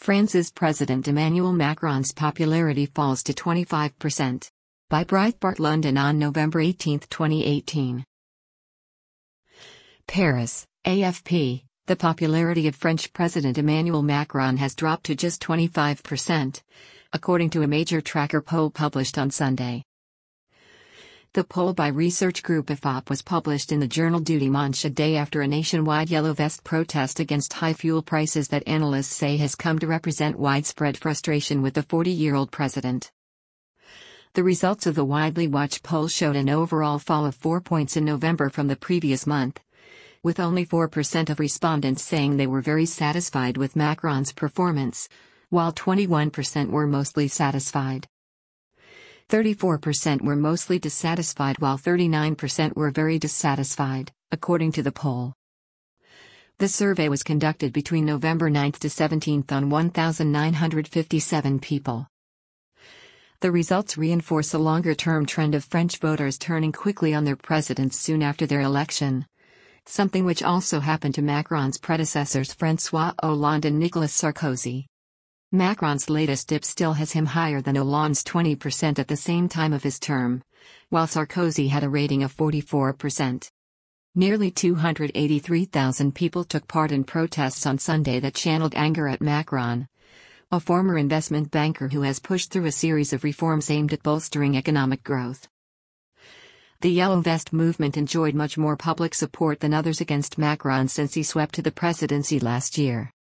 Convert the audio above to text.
France's President Emmanuel Macron's popularity falls to 25%. By Breitbart London on November 18, 2018. Paris, AFP. The popularity of French President Emmanuel Macron has dropped to just 25%, according to a major tracker poll published on Sunday. The poll by research group IFOP was published in the journal Du Dimanche a day after a nationwide Yellow Vest protest against high fuel prices that analysts say has come to represent widespread frustration with the 40-year-old president. The results of the widely watched poll showed an overall fall of 4 points in November from the previous month, with only 4% of respondents saying they were very satisfied with Macron's performance, while 21% were mostly satisfied. 34% were mostly dissatisfied while 39% were very dissatisfied, according to the poll. The survey was conducted between November 9 to 17 on 1,957 people. The results reinforce a longer-term trend of French voters turning quickly on their presidents soon after their election, something which also happened to Macron's predecessors François Hollande and Nicolas Sarkozy. Macron's latest dip still has him higher than Hollande's 20% at the same time of his term, while Sarkozy had a rating of 44%. Nearly 283,000 people took part in protests on Sunday that channeled anger at Macron, a former investment banker who has pushed through a series of reforms aimed at bolstering economic growth. The Yellow Vest movement enjoyed much more public support than others against Macron since he swept to the presidency last year.